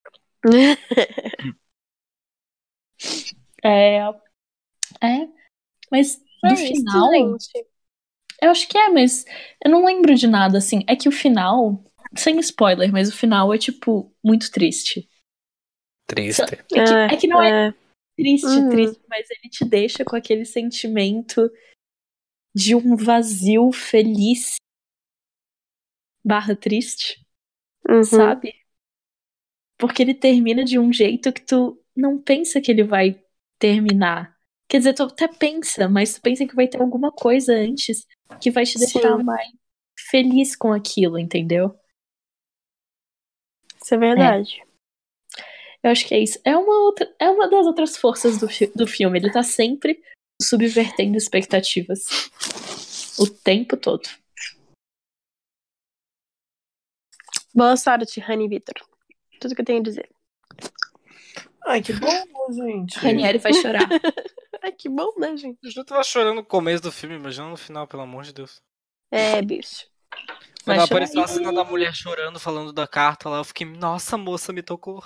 É. É. Mas do É isso, final. gente. Eu acho que é, mas eu não lembro de nada, assim. É que o final, sem spoiler, mas o final é, tipo, muito triste. Triste. É que, é que não é é. triste, Uhum. triste, mas ele te deixa com aquele sentimento de um vazio feliz barra triste, Uhum. sabe? porque ele termina de um jeito que tu não pensa que ele vai terminar. Quer dizer, tu até pensa, mas tu pensa que vai ter alguma coisa antes que vai te deixar Sim. mais feliz com aquilo, entendeu? Isso é verdade. Eu acho que é isso. É uma, outra, é uma das outras forças do, fi- do filme. Ele tá sempre subvertendo expectativas. O tempo todo. Boa sorte, Rani e Vitor. Tudo que eu tenho a dizer. Ai, que bom, gente. Ranieri vai chorar. Ai, que bom, né, gente? Eu já tava chorando no começo do filme, imagina no final, pelo amor de Deus. É, bicho. Vai Quando chorar. apareceu a cena da mulher chorando, falando da carta lá, eu fiquei, nossa, moça, me tocou.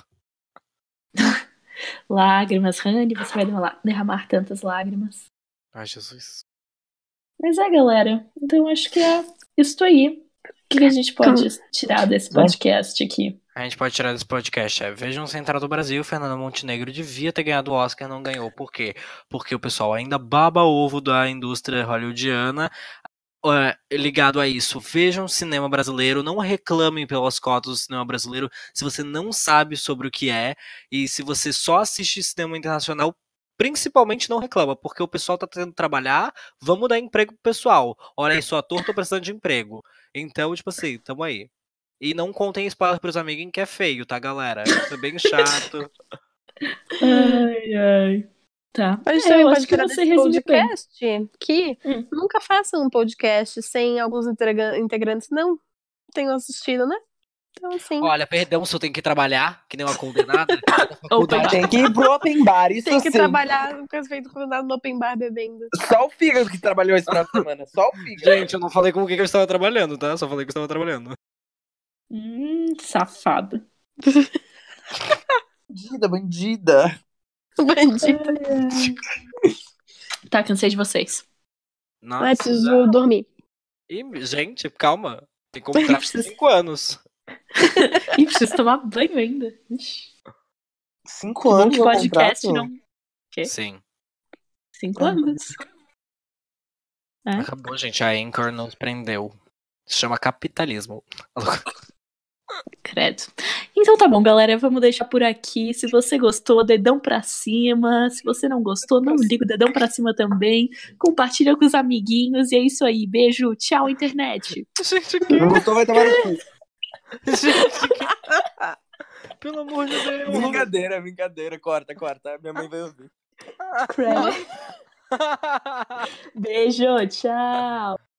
Lágrimas, Rani, você vai derramar, derramar tantas lágrimas. Ai, Jesus. Mas é, galera. Então acho que é isso aí. O que que a gente pode tirar desse podcast aqui? A gente pode tirar desse podcast. É, vejam Central do Brasil, Fernanda Montenegro devia ter ganhado o Oscar, não ganhou. Por quê? Porque o pessoal ainda baba ovo da indústria hollywoodiana. É, ligado a isso, vejam cinema brasileiro, não reclamem pelas cotas do cinema brasileiro se você não sabe sobre o que é, e se você só assiste cinema internacional, principalmente não reclama, porque o pessoal tá tentando trabalhar, vamos dar emprego pro pessoal. Olha aí, sou ator, tô precisando de emprego. Então, tipo assim, tamo aí. E não contem spoiler pros amiguinhos que é feio, tá, galera? Isso é bem chato. Ai, ai. Tá. A gente É, também eu pode acho que tirar você desse resumiu bem. podcast que Hum. nunca façam um podcast sem alguns integra- integrantes não tenham assistido, né? Então, assim, Olha, perdão se eu tenho que trabalhar, que nem uma condenada. Open bar. Tem que ir pro open bar, isso tem que sim. trabalhar com as feito condenado no open bar bebendo. Só o Fígado que trabalhou esse final de semana. Só o Fígado. Gente, eu não falei com o que que eu estava trabalhando, tá? Só falei que eu estava trabalhando. Hum, safado. Bandida, bandida. Bandita. Tá, cansei de vocês. Nossa. Ai, preciso dormir. Ih, gente, calma. Tem como entrar por cinco anos. Ih, preciso tomar banho ainda. Ixi. Cinco Bom anos que no podcast contrato? não. Quê? Sim. Cinco Ah. anos. É. Acabou, gente. A Anchor nos prendeu. Se chama capitalismo. Credo. Então tá bom, galera. Vamos deixar por aqui. Se você gostou, dedão pra cima. Se você não gostou, não liga o dedão pra cima também. Compartilha com os amiguinhos. E é isso aí. Beijo. Tchau, internet. Gente, que... Não gostou, vai tomar no cu. Gente, que... Pelo amor de Deus. Brincadeira, brincadeira. Corta, corta. Minha mãe vai ouvir. Credo. Beijo. Tchau.